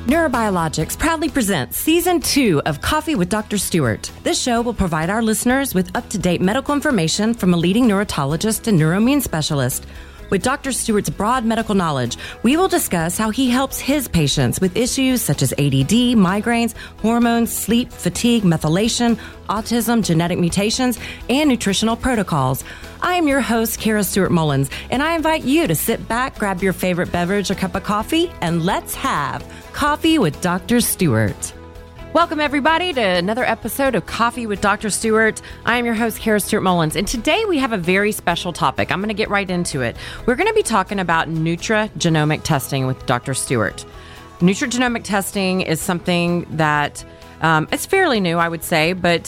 Neurobiologics proudly presents Season 2 of Coffee with Dr. Stewart. This show will provide our listeners with up-to-date medical information from a leading neurologist and neuroimmune specialist. With Dr. Stewart's broad medical knowledge, we will discuss how he helps his patients with issues such as ADD, migraines, hormones, sleep, fatigue, methylation, autism, genetic mutations, and nutritional protocols. I am your host, Kara Stewart Mullins, and I invite you to sit back, grab your favorite beverage or cup of coffee, and let's have Coffee with Dr. Stewart. Welcome, everybody, to another episode of Coffee with Dr. Stewart. I am your host, Kara Stewart Mullins, and today we have a very special topic. I'm going to get right into it. We're going to be talking about nutrigenomic testing with Dr. Stewart. Nutrigenomic testing is something that it's fairly new, I would say, but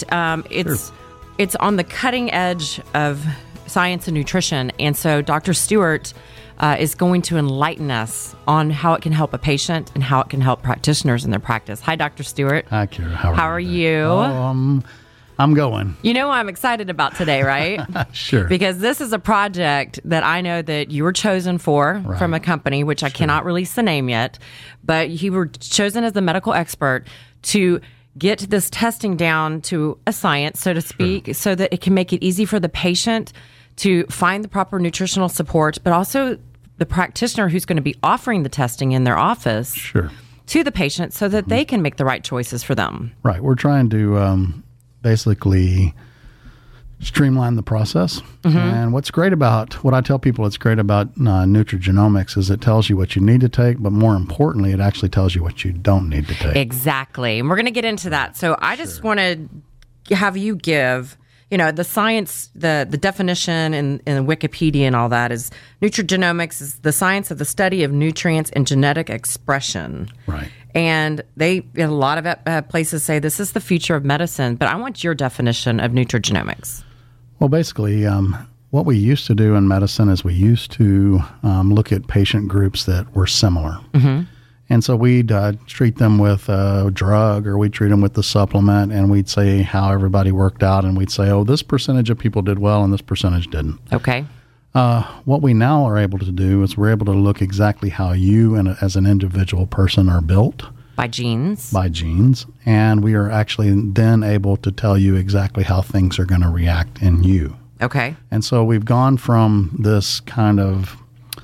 it's on the cutting edge of science and nutrition, and so Dr. Stewart is going to enlighten us on how it can help a patient and how it can help practitioners in their practice. Hi, Dr. Stewart. Hi, Kara. How are you? Oh, I'm going. You know what I'm excited about today, right? Sure. Because this is a project that I know that you were chosen for from a company, which I cannot release the name yet, but you were chosen as the medical expert to get this testing down to a science, so to speak, so that it can make it easy for the patient to find the proper nutritional support, but also the practitioner who's going to be offering the testing in their office to the patient so that they can make the right choices for them. Right. We're trying to basically streamline the process. And what I tell people it's great about nutrigenomics is it tells you what you need to take, but more importantly, it actually tells you what you don't need to take. Exactly. And we're going to get into that. So I just want to have you give... You know, the science, the definition in Wikipedia and all that is nutrigenomics is the science of the study of nutrients and genetic expression. Right. And a lot of places say this is the future of medicine, but I want your definition of nutrigenomics. Well, basically, what we used to do in medicine is we used to look at patient groups that were similar. And so we'd treat them with a drug or we'd treat them with the supplement and we'd say how everybody worked out and we'd say, oh, this percentage of people did well and this percentage didn't. Okay. What we now are able to do is we're able to look exactly how you as an individual person are built. By genes. By genes. And we are actually then able to tell you exactly how things are going to react in you. Okay. And so we've gone from this kind of...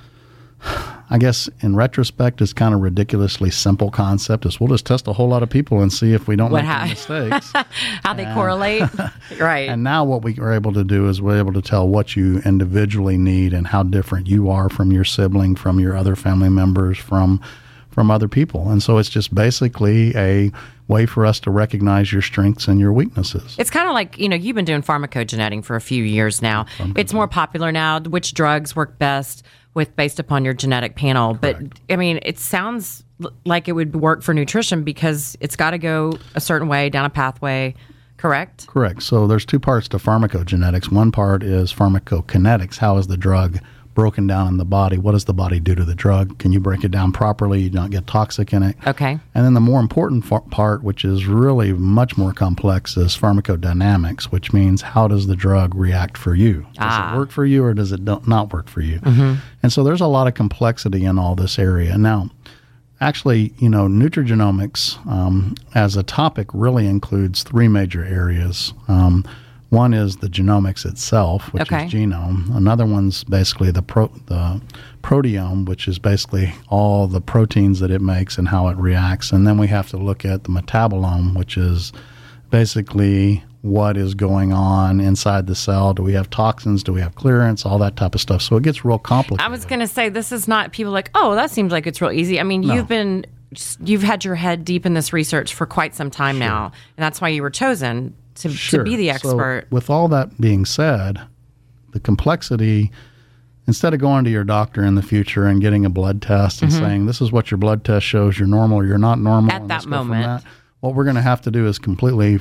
I guess in retrospect, it's kind of ridiculously simple concept is we'll just test a whole lot of people and see if we don't make any mistakes. How they correlate. Right. And now what we are able to do is we're able to tell what you individually need and how different you are from your sibling, from your other family members, from other people. And so it's just basically a way for us to recognize your strengths and your weaknesses. It's kind of like, you've been doing pharmacogenetic for a few years now. It's more popular now, which drugs work best based upon your genetic panel. Correct. But, it sounds like it would work for nutrition because it's got to go a certain way, down a pathway, correct? Correct. So there's two parts to pharmacogenetics. One part is pharmacokinetics. How is the drug broken down in the body? What does the body do to the drug? Can you break it down properly? You don't get toxic in it. Okay. And then the more important part, which is really much more complex, is pharmacodynamics, which means how does the drug react for you? Does it work for you or does it not work for you? And so there's a lot of complexity in all this area. Now, actually, nutrigenomics as a topic really includes three major areas. One is the genomics itself, which is genome. Another one's basically the proteome, which is basically all the proteins that it makes and how it reacts. And then we have to look at the metabolome, which is basically what is going on inside the cell. Do we have toxins? Do we have clearance? All that type of stuff. So it gets real complicated. I was going to say, this is not people like, oh, that seems like it's real easy. I mean, No. you've had your head deep in this research for quite some time now, and that's why you were chosen to be the expert. So with all that being said, the complexity, instead of going to your doctor in the future and getting a blood test and saying, this is what your blood test shows, you're normal or you're not normal. At that moment. What we're going to have to do is completely,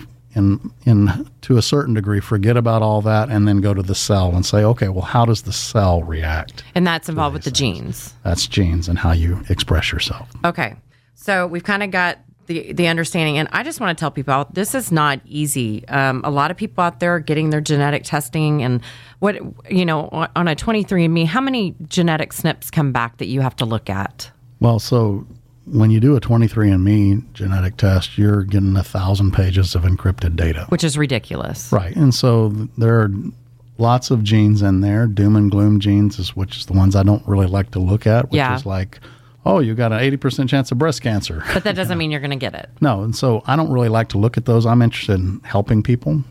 to a certain degree, forget about all that and then go to the cell and say, okay, well, how does the cell react? And that's involved with the genes. That's genes and how you express yourself. Okay. So we've kind of got the understanding. And I just want to tell people, this is not easy. A lot of people out there are getting their genetic testing. And on a 23andMe, how many genetic SNPs come back that you have to look at? Well, so when you do a 23andMe genetic test, you're getting 1,000 pages of encrypted data. Which is ridiculous. Right. And so there are lots of genes in there. Doom and gloom genes, which is the ones I don't really like to look at, which is like, oh, you got an 80% chance of breast cancer. But that doesn't mean you're going to get it. No. And so I don't really like to look at those. I'm interested in helping people.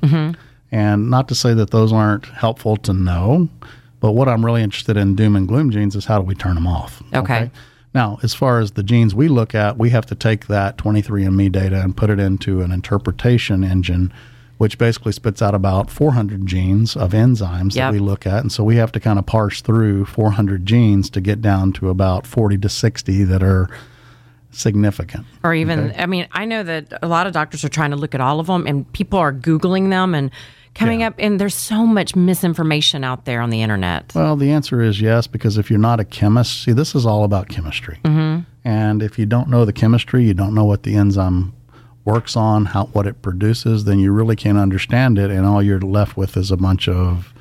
And not to say that those aren't helpful to know, but what I'm really interested in doom and gloom genes is how do we turn them off? Okay. Now, as far as the genes we look at, we have to take that 23andMe data and put it into an interpretation engine, which basically spits out about 400 genes of enzymes that we look at. And so we have to kind of parse through 400 genes to get down to about 40 to 60 that are significant. Or even, I mean, I know that a lot of doctors are trying to look at all of them, and people are Googling them and coming up, and there's so much misinformation out there on the internet. Well, the answer is yes, because if you're not a chemist, see, this is all about chemistry. And if you don't know the chemistry, you don't know what the enzyme works on, what it produces, then you really can't understand it, and all you're left with is a bunch of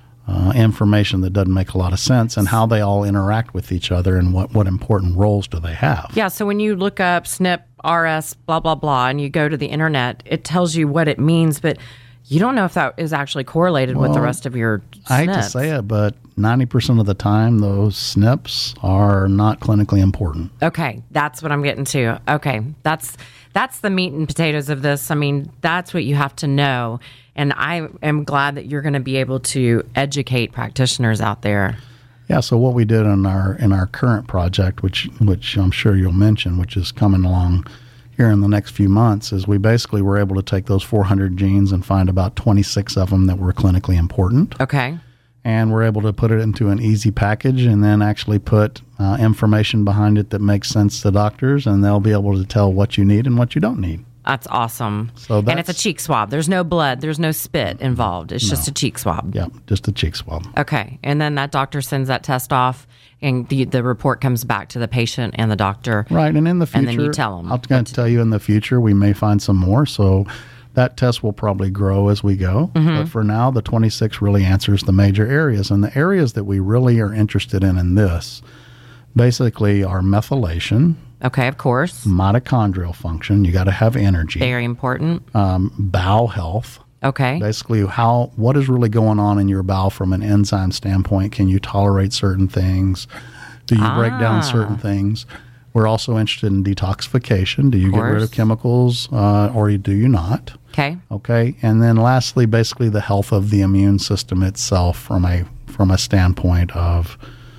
information that doesn't make a lot of sense, and how they all interact with each other, and what important roles do they have. Yeah, so when you look up SNP, RS, blah, blah, blah, and you go to the internet, it tells you what it means, but you don't know if that is actually correlated with the rest of your SNPs. I hate to say it, but 90% of the time, those SNPs are not clinically important. Okay, that's what I'm getting to. Okay, that's the meat and potatoes of this. I mean, that's what you have to know. And I am glad that you're going to be able to educate practitioners out there. Yeah, so what we did in our current project, which I'm sure you'll mention, which is coming along here in the next few months, is we basically were able to take those 400 genes and find about 26 of them that were clinically important. Okay. And we're able to put it into an easy package and then actually put information behind it that makes sense to doctors, and they'll be able to tell what you need and what you don't need. That's awesome. And it's a cheek swab. There's no blood. There's no spit involved. It's just a cheek swab. Yeah, just a cheek swab. Okay. And then that doctor sends that test off, and the report comes back to the patient and the doctor. Right. And in the future, and then you tell them. I'm going to tell you in the future, we may find some more. So that test will probably grow as we go. But for now, the 26 really answers the major areas. And the areas that we really are interested in this basically are methylation. Okay, of course. Mitochondrial function. You got to have energy. Very important. Bowel health. Okay. Basically, what is really going on in your bowel from an enzyme standpoint? Can you tolerate certain things? Do you break down certain things? We're also interested in detoxification. Do you get rid of chemicals or do you not? Okay. Okay. And then lastly, basically the health of the immune system itself from a standpoint of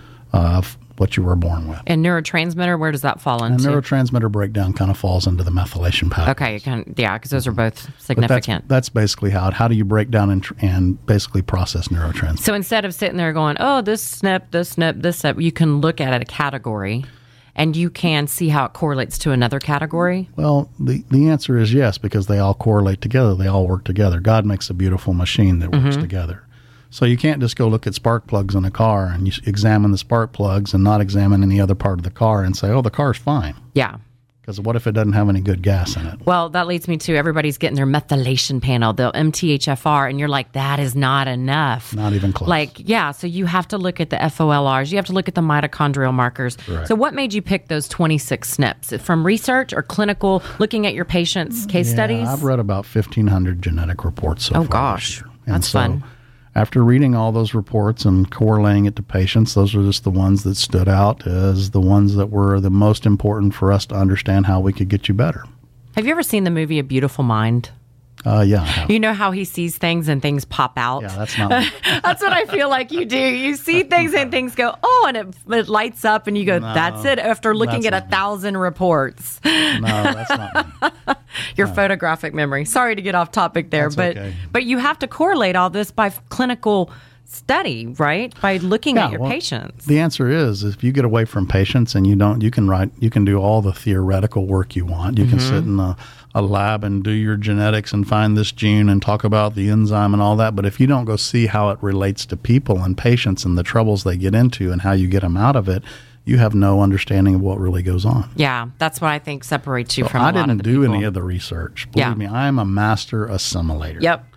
what you were born with. And neurotransmitter, where does that fall into? And neurotransmitter breakdown kind of falls into the methylation pathway. Okay, because those are both significant. That's basically how do you break down and basically process neurotransmitters. So instead of sitting there going, oh, this SNP, this SNP, this SNP, you can look at it a category, and you can see how it correlates to another category? Well, the answer is yes, because they all correlate together. They all work together. God makes a beautiful machine that works together. So you can't just go look at spark plugs in a car and you examine the spark plugs and not examine any other part of the car and say, oh, the car's fine. Yeah. Because what if it doesn't have any good gas in it? Well, that leads me to everybody's getting their methylation panel, the MTHFR, and you're like, that is not enough. Not even close. So you have to look at the FOLRs. You have to look at the mitochondrial markers. Right. So what made you pick those 26 SNPs? From research or clinical, looking at your patients' case studies? I've read about 1,500 genetic reports so far. Oh, gosh. That's fun. After reading all those reports and correlating it to patients, those are just the ones that stood out as the ones that were the most important for us to understand how we could get you better. Have you ever seen the movie A Beautiful Mind? Yeah, I have. You know how he sees things and things pop out? Yeah, that's not That's what I feel like you do. You see things and things go, oh, and it lights up and you go, that's it, after looking at 1,000 reports. No, that's not me. Your photographic memory. Sorry to get off topic there, but you have to correlate all this by clinical study, right? By looking at your patients. The answer is if you get away from patients and you can do all the theoretical work you want. You can sit in a lab and do your genetics and find this gene and talk about the enzyme and all that. But if you don't go see how it relates to people and patients and the troubles they get into and how you get them out of it, you have no understanding of what really goes on. Yeah, that's what I think separates you from a lot of the I didn't do people. Any of the research. Believe me, I'm a master assimilator. Yep.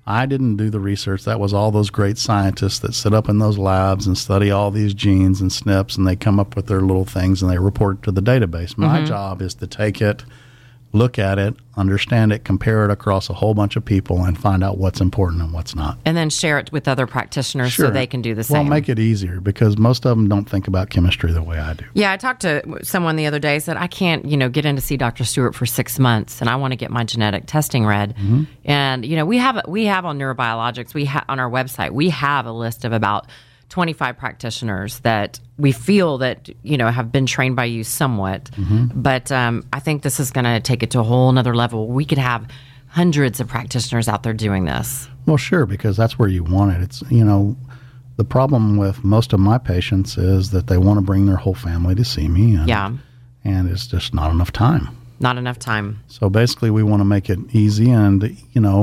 I didn't do the research. That was all those great scientists that sit up in those labs and study all these genes and SNPs, and they come up with their little things and they report it to the database. My job is to take it, look at it, understand it, compare it across a whole bunch of people, and find out what's important and what's not. And then share it with other practitioners so they can do the same. Well, make it easier because most of them don't think about chemistry the way I do. Yeah, I talked to someone the other day, said, I can't, get in to see Dr. Stewart for 6 months, and I want to get my genetic testing read. And, we have on Neurobiologics, on our website, we have a list of about 25 practitioners that we feel that, have been trained by you somewhat. But I think this is going to take it to a whole nother level. We could have hundreds of practitioners out there doing this. Well, sure, because that's where you want it. It's, the problem with most of my patients is that they want to bring their whole family to see me. And it's just not enough time. Not enough time. So basically we want to make it easy and,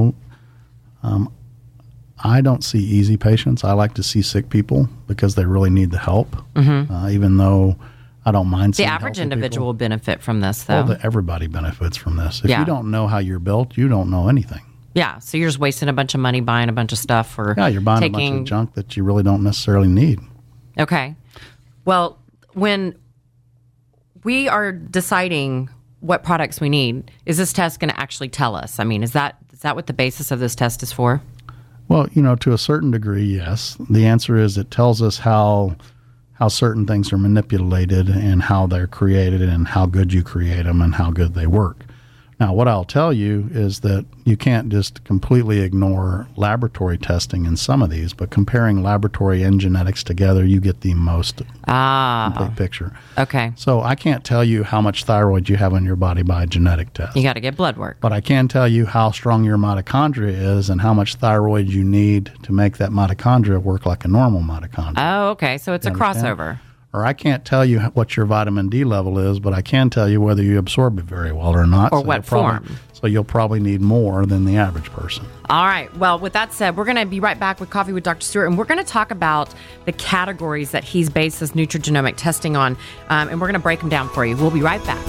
I don't see easy patients. I like to see sick people because they really need the help, even though I don't mind seeing the average individual will benefit from this, though. Well, everybody benefits from this. If you don't know how you're built, you don't know anything. Yeah, so you're just wasting a bunch of money buying a bunch of stuff. You're buying a bunch of junk that you really don't necessarily need. Okay. Well, when we are deciding what products we need, is this test going to actually tell us? I mean, is that what the basis of this test is for? Well, to a certain degree, yes. The answer is it tells us how certain things are manipulated and how they're created and how good you create them and how good they work. Now, what I'll tell you is that you can't just completely ignore laboratory testing in some of these, but comparing laboratory and genetics together, you get the most complete picture. Okay. So I can't tell you how much thyroid you have in your body by a genetic test. You got to get blood work. But I can tell you how strong your mitochondria is and how much thyroid you need to make that mitochondria work like a normal mitochondria. Oh, okay. So it's a crossover. Or I can't tell you what your vitamin D level is, but I can tell you whether you absorb it very well or not. Or what form. So you'll probably need more than the average person. All right. Well, with that said, we're going to be right back with Coffee with Dr. Stewart, and we're going to talk about the categories that he's based this nutrigenomic testing on, and we're going to break them down for you. We'll be right back.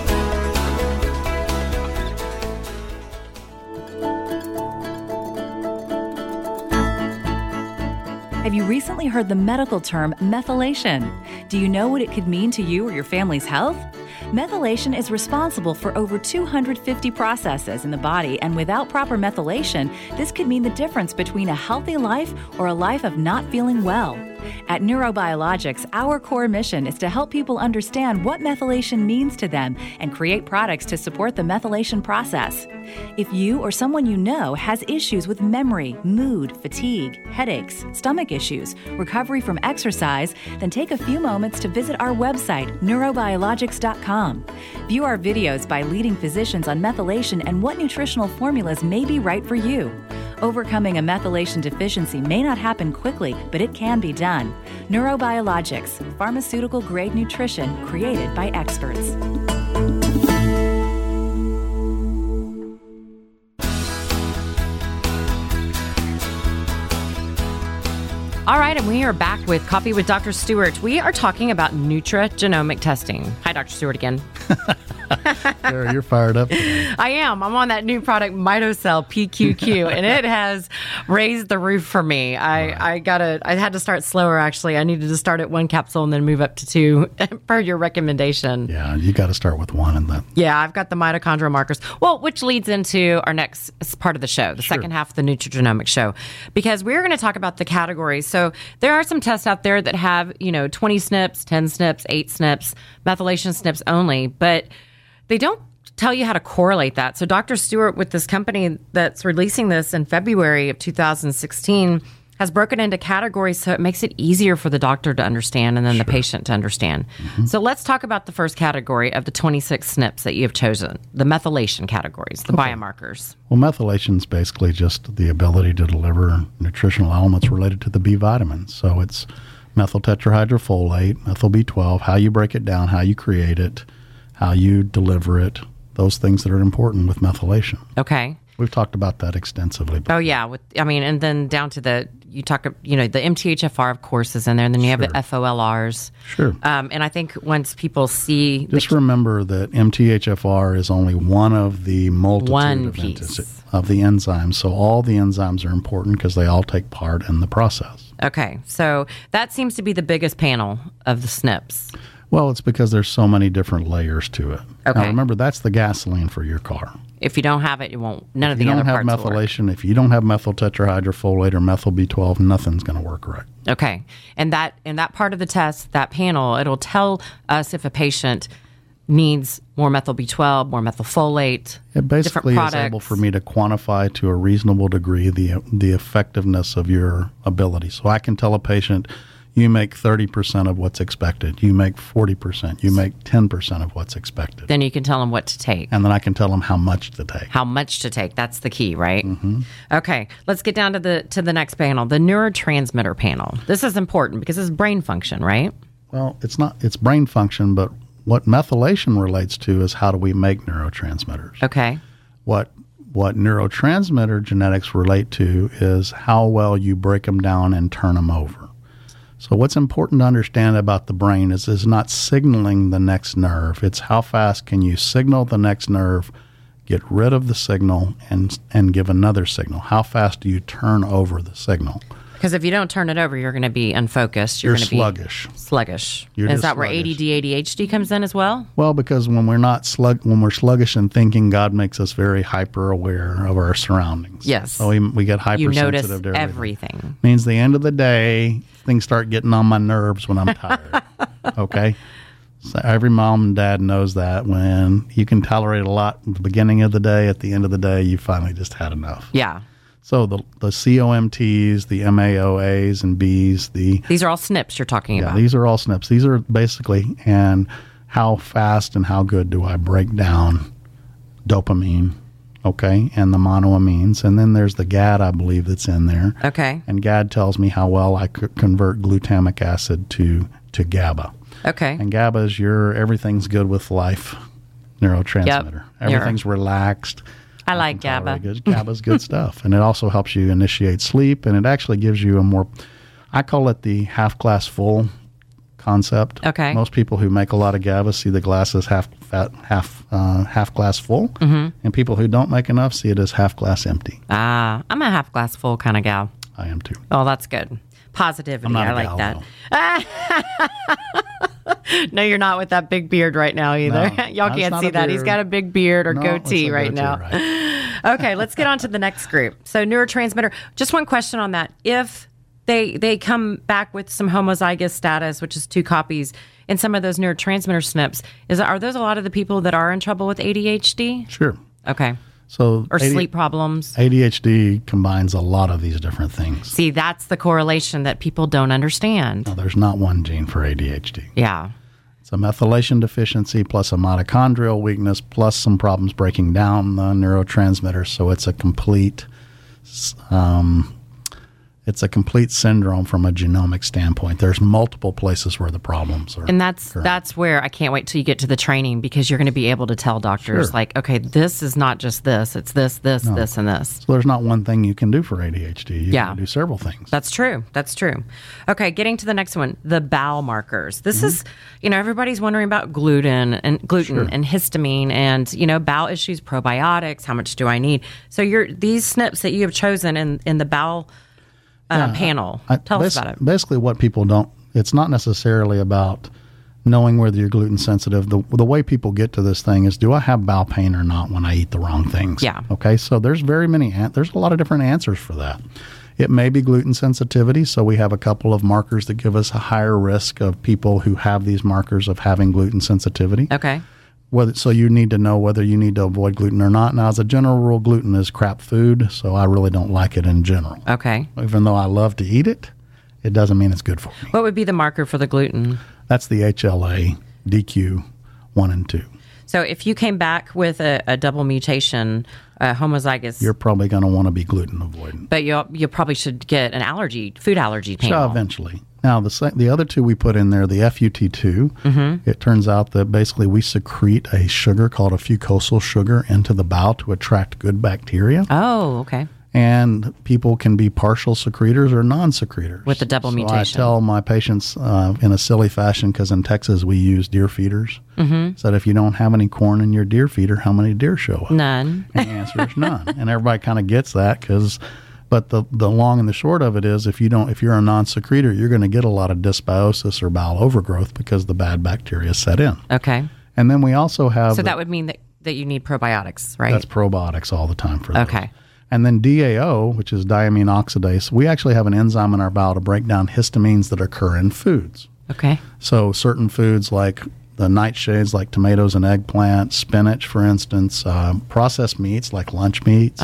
Have you recently heard the medical term methylation? Do you know what it could mean to you or your family's health? Methylation is responsible for over 250 processes in the body, and without proper methylation, this could mean the difference between a healthy life or a life of not feeling well. At Neurobiologics, our core mission is to help people understand what methylation means to them and create products to support the methylation process. If you or someone you know has issues with memory, mood, fatigue, headaches, stomach issues, recovery from exercise, then take a few moments to visit our website, neurobiologics.com. View our videos by leading physicians on methylation and what nutritional formulas may be right for you. Overcoming a methylation deficiency may not happen quickly, but it can be done. Neurobiologics, pharmaceutical-grade nutrition created by experts. All right, and we are back with Coffee with Dr. Stewart. We are talking about nutrigenomic testing. Hi, Dr. Stewart again. Sarah, you're fired up. I am. I'm on that new product, Mitocell PQQ, and it has raised the roof for me. I had to start slower, actually. I needed to start at 1 capsule and then move up to 2 per your recommendation. Yeah, you got to start with 1 and then. Yeah, I've got the mitochondrial markers. Well, which leads into our next part of the show, the second half of the nutrigenomic show, because we're going to talk about the categories. So there are some tests out there that have, 20 SNPs, 10 SNPs, 8 SNPs, methylation SNPs only, but they don't tell you how to correlate that. So Dr. Stewart, with this company that's releasing this in February of 2016, has broken into categories so it makes it easier for the doctor to understand and then the patient to understand. So let's talk about the first category of the 26 SNPs that you have chosen, the methylation categories, the biomarkers. Well, methylation is basically just the ability to deliver nutritional elements related to the B vitamins. So it's methyl tetrahydrofolate, methyl B12, how you break it down, how you create it, how you deliver it, those things that are important with methylation. Okay. We've talked about that extensively. Oh, yeah. And then down to the MTHFR, of course, is in there. And then you have the FOLRs. Sure. And I think once people see... Just remember that MTHFR is only one of the multitude of the enzymes. So all the enzymes are important because they all take part in the process. Okay. So that seems to be the biggest panel of the SNPs. Well, it's because there's so many different layers to it. Okay. Now, remember, that's the gasoline for your car. If you don't have it, none of the other parts will work. If you don't have methylation, if you don't have methyl tetrahydrofolate or methyl B12, nothing's going to work right. Okay. And that part of the test, that panel, it'll tell us if a patient needs more methyl B12, more methylfolate, it basically is able for me to quantify to a reasonable degree the effectiveness of your ability. So I can tell a patient, you make 30% of what's expected. You make 40%. You make 10% of what's expected. Then you can tell them what to take. And then I can tell them how much to take. How much to take. That's the key, right? Mm-hmm. Okay. Let's get down to the next panel, the neurotransmitter panel. This is important because it's brain function, right? Well, it's brain function, but what methylation relates to is how do we make neurotransmitters. Okay. What neurotransmitter genetics relate to is how well you break them down and turn them over. So what's important to understand about the brain is not signaling the next nerve. It's how fast can you signal the next nerve, get rid of the signal, and give another signal. How fast do you turn over the signal? Because if you don't turn it over, you're going to be unfocused. You're going to sluggish. Be sluggish. You're is that sluggish. Where ADD, ADHD comes in as well? Well, because when we're sluggish in thinking, God makes us very hyper aware of our surroundings. Yes. So we get hypersensitive to notice everything. Means the end of the day, things start getting on my nerves when I'm tired. Okay. So every mom and dad knows that when you can tolerate a lot at the beginning of the day, at the end of the day, you finally just had enough. Yeah. So the COMTs, the MAOAs and Bs, these are all SNPs you're talking about. These are all SNPs. These are basically, and how fast and how good do I break down dopamine, okay, and the monoamines. And then there's the GAD, I believe, that's in there. Okay. And GAD tells me how well I could convert glutamic acid to GABA. Okay. And GABA is your everything's good with life neurotransmitter. Yep. Everything's relaxed. I like GABA. GABA's good stuff. And it also helps you initiate sleep, and it actually gives you a more, I call it the half glass full concept. Okay. Most people who make a lot of GABA see the glass as half glass full, and people who don't make enough see it as half glass empty. I'm a half glass full kind of gal. I am too. Oh, that's good. Positivity. I like that. No, you're not with that big beard right now either. No, Y'all can't see that. He's got a big beard or goatee right now. Right. Okay, let's get on to the next group. So neurotransmitter. Just one question on that. If they come back with some homozygous status, which is 2 copies, in some of those neurotransmitter SNPs, are those a lot of the people that are in trouble with ADHD? Sure. Okay. So or sleep problems. ADHD combines a lot of these different things. See, that's the correlation that people don't understand. No, there's not one gene for ADHD. Yeah. It's a methylation deficiency plus a mitochondrial weakness plus some problems breaking down the neurotransmitters. So it's a complete syndrome from a genomic standpoint. There's multiple places where the problems are. And that's where I can't wait till you get to the training, because you're going to be able to tell doctors, like, okay, this is not just this. It's this, this, this, and this. So there's not one thing you can do for ADHD. You can do several things. That's true. That's true. Okay, getting to the next one, the bowel markers. This is, everybody's wondering about gluten and histamine and, bowel issues, probiotics. How much do I need? So these SNPs that you have chosen in the bowel panel. Tell us about it. Basically, what people don't, it's not necessarily about knowing whether you're gluten sensitive. The way people get to this thing is, do I have bowel pain or not when I eat the wrong things? Yeah. Okay, so there's there's a lot of different answers for that. It may be gluten sensitivity, so we have a couple of markers that give us a higher risk of people who have these markers of having gluten sensitivity. Okay. So you need to know whether you need to avoid gluten or not. Now, as a general rule, gluten is crap food, so I really don't like it in general. Okay. Even though I love to eat it, it doesn't mean it's good for me. What would be the marker for the gluten? That's the HLA DQ 1 and 2. So if you came back with a double mutation, homozygous, you're probably going to want to be gluten avoidant. But you probably should get an food allergy panel. Eventually. Now, the other two we put in there, the FUT2, it turns out that basically we secrete a sugar called a fucosal sugar into the bowel to attract good bacteria. Oh, okay. And people can be partial secretors or non-secretors. With the double mutation. I tell my patients in a silly fashion, because in Texas we use deer feeders, said if you don't have any corn in your deer feeder, how many deer show up? None. And the answer is none. And everybody kind of gets that but the long and the short of it is if you're a non-secretor, you're going to get a lot of dysbiosis or bowel overgrowth because the bad bacteria set in. Okay. And then we also have... So that would mean that you need probiotics, right? That's probiotics all the time for those. Okay. And then DAO, which is diamine oxidase, we actually have an enzyme in our bowel to break down histamines that occur in foods. Okay. So certain foods like the nightshades, like tomatoes and eggplant, spinach, for instance, processed meats like lunch meats,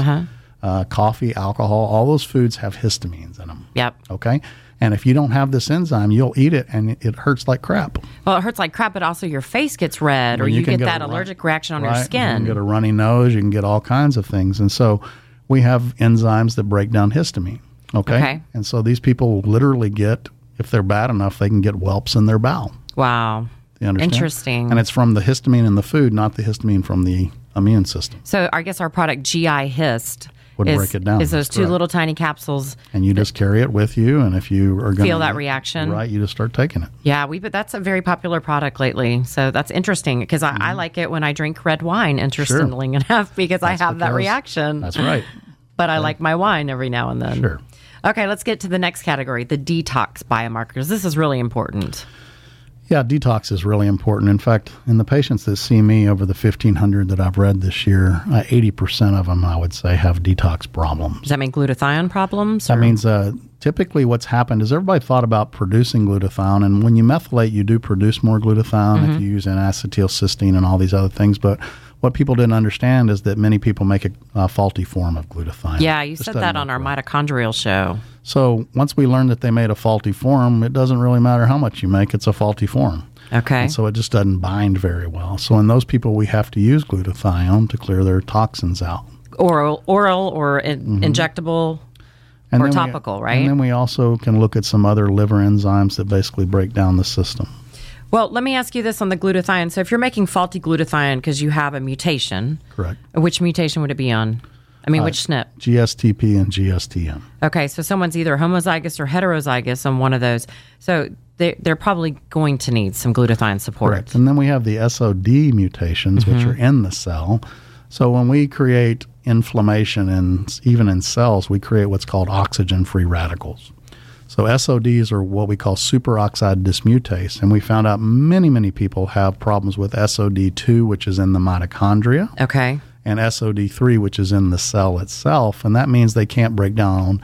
coffee, alcohol, all those foods have histamines in them. Yep. Okay? And if you don't have this enzyme, you'll eat it and it hurts like crap. Well, it hurts like crap, but also your face gets red or you get that allergic reaction on your skin. You can get a runny nose. You can get all kinds of things. And so we have enzymes that break down histamine. Okay? And so these people literally get, if they're bad enough, they can get whelps in their bowel. Wow. You understand? Interesting. And it's from the histamine in the food, not the histamine from the immune system. So I guess our product GI Hist would break it down. Is those two little tiny capsules. And you just carry it with you, and if you are going to feel that reaction, right, you just start taking it. Yeah, but that's a very popular product lately. So that's interesting because I like it when I drink red wine, interestingly enough, because I have that reaction. That's right. But I like my wine every now and then. Sure. Okay, let's get to the next category, the detox biomarkers. This is really important. Yeah, detox is really important. In fact, in the patients that see me over the 1,500 that I've read this year, 80% of them, I would say, have detox problems. Does that mean glutathione problems? That means typically what's happened is everybody thought about producing glutathione, and when you methylate, you do produce more glutathione if you use N-acetylcysteine and all these other things, but what people didn't understand is that many people make a faulty form of glutathione. Yeah, you said that on our mitochondrial show. So once we learned that they made a faulty form, it doesn't really matter how much you make, it's a faulty form. Okay. And so it just doesn't bind very well. So in those people, we have to use glutathione to clear their toxins out. Oral or injectable or topical, right? And then we also can look at some other liver enzymes that basically break down the system. Well, let me ask you this on the glutathione. So if you're making faulty glutathione because you have a mutation. Correct. Which mutation would it be on? I mean, which SNP? GSTP and GSTM. Okay, so someone's either homozygous or heterozygous on one of those. So they're probably going to need some glutathione support. Correct. And then we have the SOD mutations, which are in the cell. So when we create inflammation, and even in cells, we create what's called oxygen-free radicals. So SODs are what we call superoxide dismutase, and we found out many, many people have problems with SOD2, which is in the mitochondria. Okay. And SOD3, which is in the cell itself, and that means they can't break down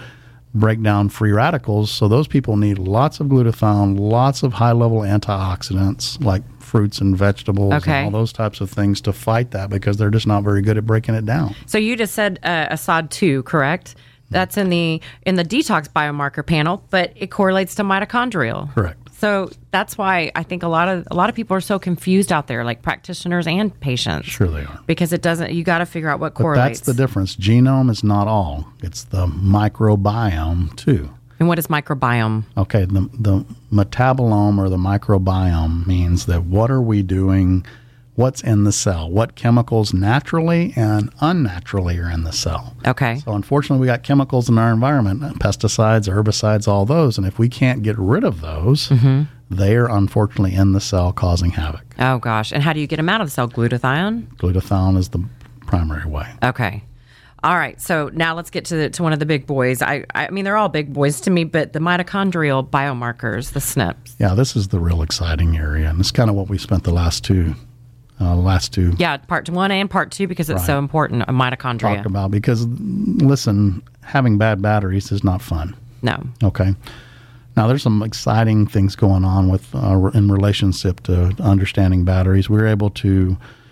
free radicals. So those people need lots of glutathione, lots of high-level antioxidants like fruits and vegetables and all those types of things to fight that because they're just not very good at breaking it down. So you just said SOD2, correct? That's in the detox biomarker panel, but it correlates to mitochondrial. Correct. So that's why I think a lot of people are so confused out there, like practitioners and patients. Sure they are. Because it doesn't, you got to figure out what correlates. But that's the difference. Genome is not all. It's the microbiome too. And what is microbiome? Okay, the metabolome or the microbiome means that what are we doing, what's in the cell, what chemicals naturally and unnaturally are in the cell. Okay. So unfortunately, we got chemicals in our environment, pesticides, herbicides, all those, and if we can't get rid of those, they are unfortunately in the cell causing havoc. Oh, gosh. And how do you get them out of the cell? Glutathione? Glutathione is the primary way. Okay. All right. So now let's get to one of the big boys. I mean, they're all big boys to me, but the mitochondrial biomarkers, the SNPs. Yeah, this is the real exciting area, and it's kind of what we spent the last two. Yeah, part 1 and part 2 because it's so important, mitochondria. Talk about because, listen, having bad batteries is not fun. No. Okay. Now, there's some exciting things going on with in relationship to understanding batteries. We're able to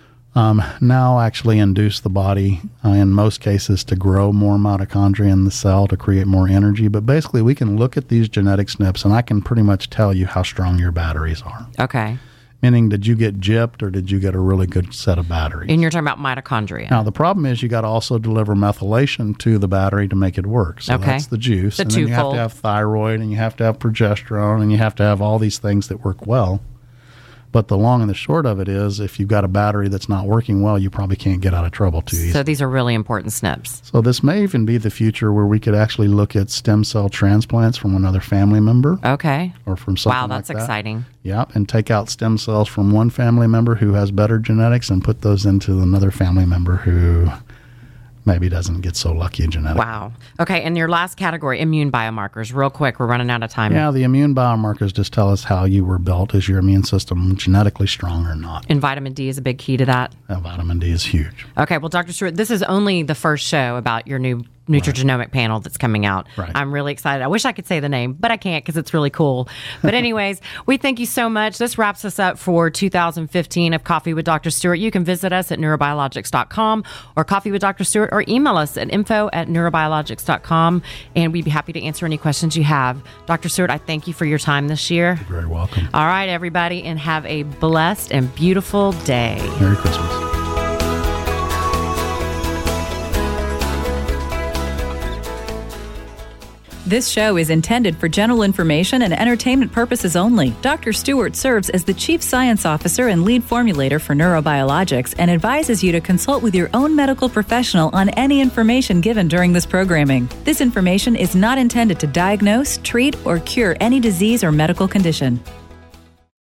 now actually induce the body, in most cases, to grow more mitochondria in the cell to create more energy. But basically, we can look at these genetic SNPs, and I can pretty much tell you how strong your batteries are. Okay. Meaning, did you get gypped or did you get a really good set of batteries? And you're talking about mitochondria. Now, the problem is you got to also deliver methylation to the battery to make it work. So that's the juice. And then you have to have thyroid, and you have to have progesterone, and you have to have all these things that work well. But the long and the short of it is, if you've got a battery that's not working well, you probably can't get out of trouble too easily. So these are really important SNPs. So this may even be the future where we could actually look at stem cell transplants from another family member. Okay. Or from something Wow, that's like that. Exciting. Yeah, and take out stem cells from one family member who has better genetics and put those into another family member who maybe doesn't get so lucky in genetics. Wow. Okay, and your last category, immune biomarkers. Real quick, we're running out of time. Yeah, the immune biomarkers just tell us how you were built. Is your immune system genetically strong or not? And vitamin D is a big key to that? Vitamin D is huge. Okay, well, Dr. Stewart, this is only the first show about your new nutrigenomic panel that's coming out. Right. I'm really excited. I wish I could say the name, but I can't because it's really cool. But anyways, we thank you so much. This wraps us up for 2015 of Coffee with Dr. Stewart. You can visit us at neurobiologics.com or Coffee with Dr. Stewart, or email us at info@neurobiologics.com, and we'd be happy to answer any questions you have. Dr. Stewart, I thank you for your time this year. You're very welcome. All right, everybody, and have a blessed and beautiful day. Merry Christmas. This show is intended for general information and entertainment purposes only. Dr. Stewart serves as the Chief Science Officer and lead formulator for Neurobiologics and advises you to consult with your own medical professional on any information given during this programming. This information is not intended to diagnose, treat, or cure any disease or medical condition.